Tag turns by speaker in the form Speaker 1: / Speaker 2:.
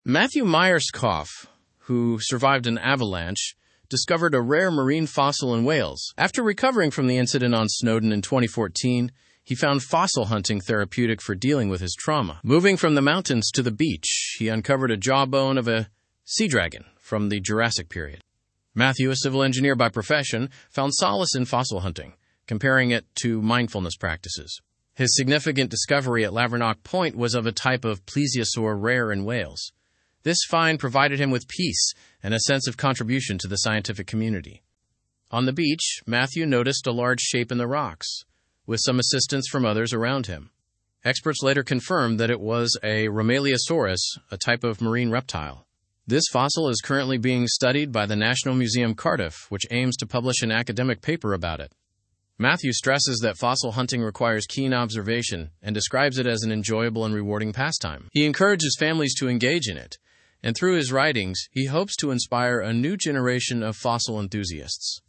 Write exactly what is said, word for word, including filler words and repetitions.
Speaker 1: Matthew Myerscough, who survived an avalanche, discovered a rare marine fossil in Wales. After recovering from the incident on Snowdon in twenty fourteen, he found fossil hunting therapeutic for dealing with his trauma. Moving from the mountains to the beach, he uncovered a jawbone of a sea dragon from the Jurassic period. Matthew, a civil engineer by profession, found solace in fossil hunting, comparing it to mindfulness practices. His significant discovery at Lavernock Point was of a type of plesiosaur rare in Wales. This find provided him with peace and a sense of contribution to the scientific community. On the beach, Matthew noticed a large shape in the rocks, with some assistance from others around him. Experts later confirmed that it was a Romaleosaurus, a type of marine reptile. This fossil is currently being studied by the National Museum Cardiff, which aims to publish an academic paper about it. Matthew stresses that fossil hunting requires keen observation and describes it as an enjoyable and rewarding pastime. He encourages families to engage in it, and through his writings, he hopes to inspire a new generation of fossil enthusiasts.